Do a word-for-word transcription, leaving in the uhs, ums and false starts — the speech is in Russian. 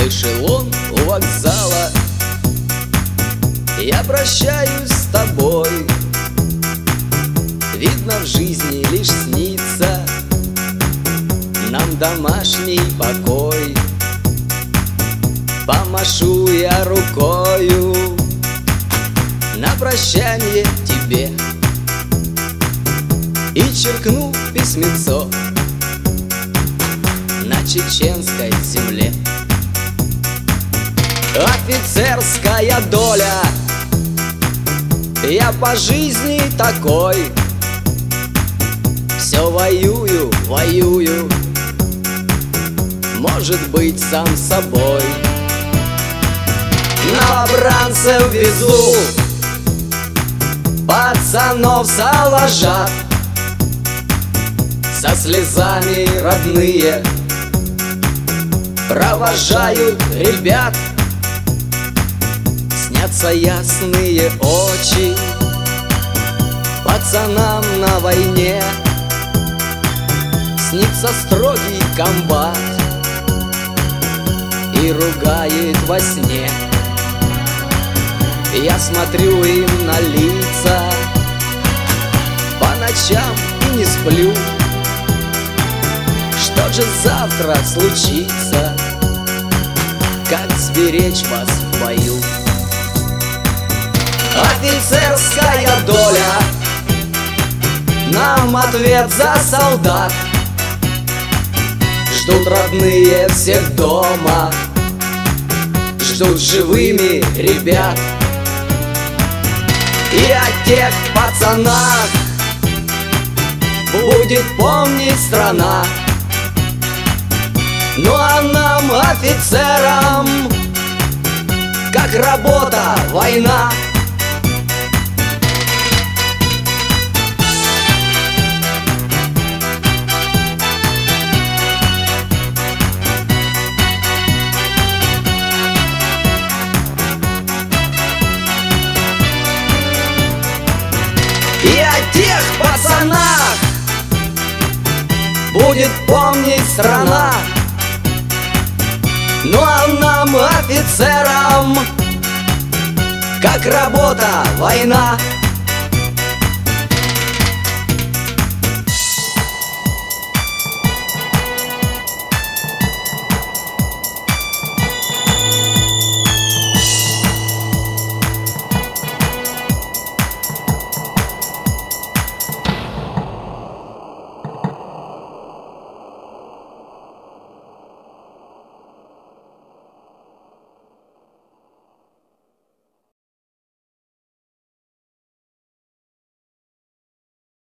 эшелон у вокзала. Я прощаюсь с тобой, видно, в жизни лишь снится нам домашний покой. Помашу я рукою на прощанье тебе и черкну письмецо на чеченской земле. Офицерская доля, я по жизни такой. Все воюю, воюю, может быть, сам собой. Новобранцев везу, пацанов заложат, со слезами родные провожают ребят. Снятся ясные очи пацанам на войне, снится строгий комбат и ругает во сне. Я смотрю им на лица по ночам и не сплю. Что же завтра случится, как сберечь вас в бою? Офицерская доля, нам ответ за солдат. Ждут родные всех дома, ждут живыми ребят. И о тех пацанах будет помнить страна. Ну а нам, офицерам, как работа, война. И о тех пацанах будет помнить страна. Ну а нам, офицерам, как работа, война.